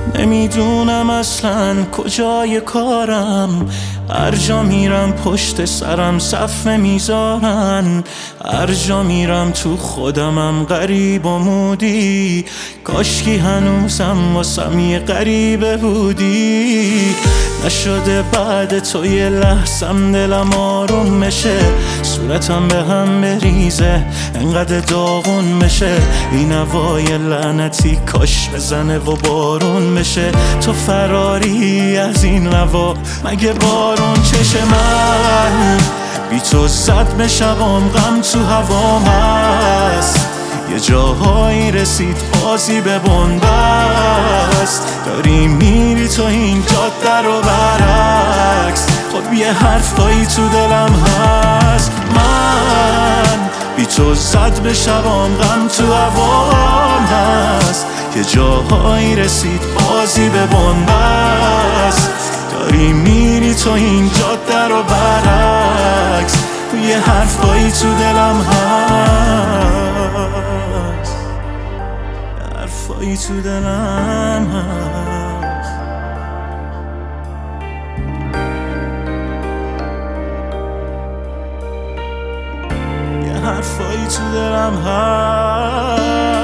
نمیدونم اصلا کجای کارم، هر جا میرم پشت سرم صف نمیذارن، هر جا میرم تو خودمم غریب و مودی، کاشکی هنوزم واسم یه غریبه بودی. نشده بعد تو یه لحظم دلم آروم بشه، صورتم به هم بریزه انقدر داغون بشه، این هوای لعنتی کاش بزنه و بارون بشه. تو فراری از این هوا مگه بارون چشه؟ من بی تو زد به شبام غم تو هوام هست، یه جاهایی رسید بازی به بنبست، داری میری تو این جاده رو برعکس، خب یه حرفایی تو دلم هست. من بی تو زد به شبام غم تو هوام هست، یه جاهایی رسید بازی به بنبست، داری میری تو این جاده رو برعکس، یه حرفایی تو دلم هست، حرفایی تو دلم هست، یه حرفایی تو دلم هست.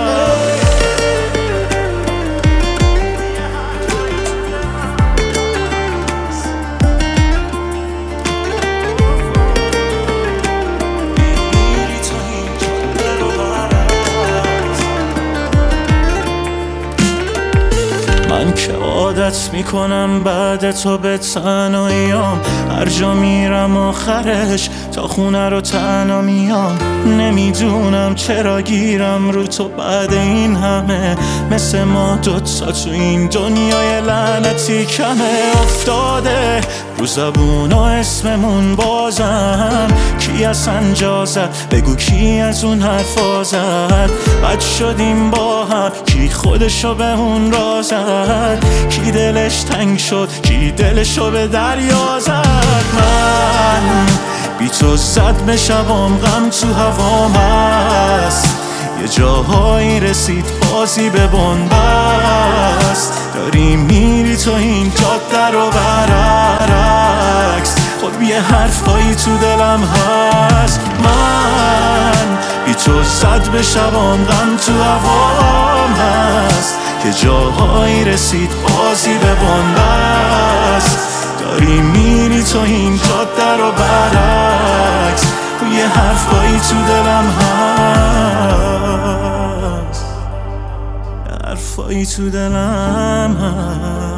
من که عادت میکنم بعد تو به تنهاییام، هر جا میرم آخرش تا خونه رو تنها میام، نمیدونم چرا گیرم رو تو بعد این همه، مثل ما دوتا تو این دنیای لعنتی کمه. افتاده رو زبون و اسممون بازم، کی از انجا زد بگو کی از اون حرفا زد، بد شدیم با هم کی خودشو به اون را زد، کی دلش تنگ شد کی دلشو به دریا زد. من بی تو زد به شبام غم تو هوام هست، یه جاهایی رسید بازی به بنبست، داری میری تو این جاده رو برعکس، خب یه حرفایی تو دلم هست. من بی تو زد به شبام غم تو هوام هست، یه جاهایی رسید بازی به بنبست، داری میری تو این جاده رو برعکس، یه حرفایی تو دلم هست، حرفایی تو دلم هست.